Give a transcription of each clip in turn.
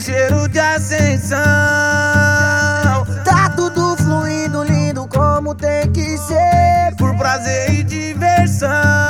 cheiro de ascensão. Tá tudo fluindo lindo como tem que ser, por prazer e diversão.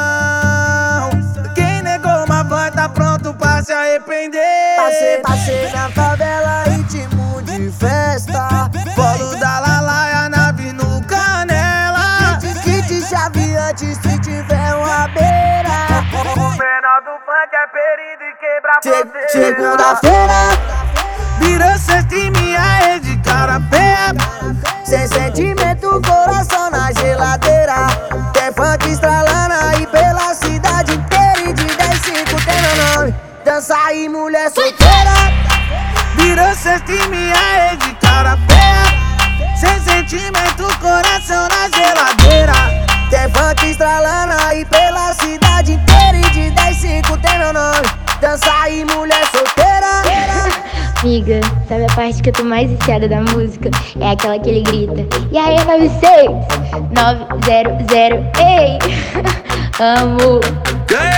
Quem negou uma van tá pronto pra se arrepender. Passei na favela, ritmo de festa, Polo da Lalaia, nave no Canela. kit chave antes se tiver uma beira. O menor do funk é perigo e quebra fronteira. Segunda-feira, virou sexta e minha rede de cara pé. sem sentimento, coração na geladeira. Tem funk estralando aí pela cidade inteira, e de 10-5 tem meu nome. Dança aí, mulher solteira. Virou sexta e minha rede de cara pé. Sem sentimento, coração na geladeira. Tem funk estralando aí pela cidade inteira, e de 10-5 tem meu nome. Dança aí, mulher solteira. Amiga, sabe a parte que eu tô mais viciada da música? É aquela que ele grita: e aí, 96 900, ei! Amo! E aí,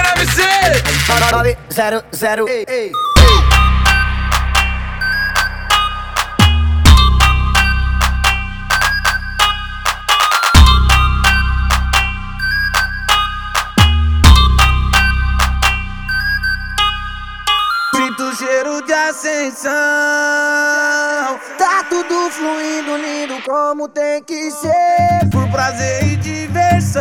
96 900, ei. Sinto cheiro de ascensão. Tá tudo fluindo lindo como tem que ser, por prazer e diversão.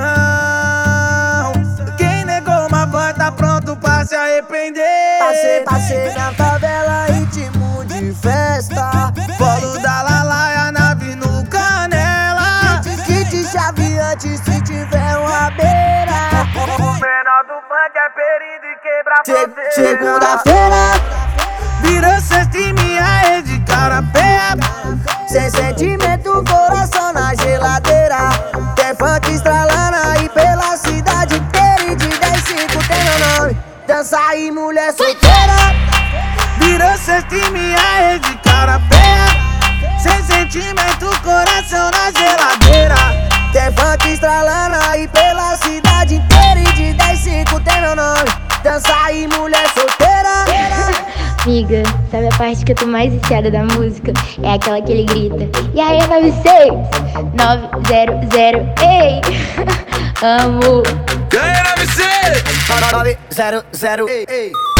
Quem negou uma van tá pronto pra se arrepender. Passei na favela, ritmo de festa, Polo da Lalaia, nave no Canela. kit chave antes se tiver uma beira. O menor do funk é perigo e quebra fronteira. Segunda-feira, virou sexta e minha rede de cara pé. sem sentimento, coração na geladeira. Tem funk estralando aí pela cidade inteira, e de 10-5 tem meu nome. Dança aí, mulher solteira. Virou sexta e minha rede de cara pé. Sem sentimento, coração na geladeira. Tem funk estralando aí pela cidade inteira, e de 10-5 tem meu nome. Dança aí, mulher solteira. Amiga, sabe a parte que eu tô mais viciada da música? É aquela que ele grita: e aí, 96 900, ei! Amo! E aí, 96 900, ei.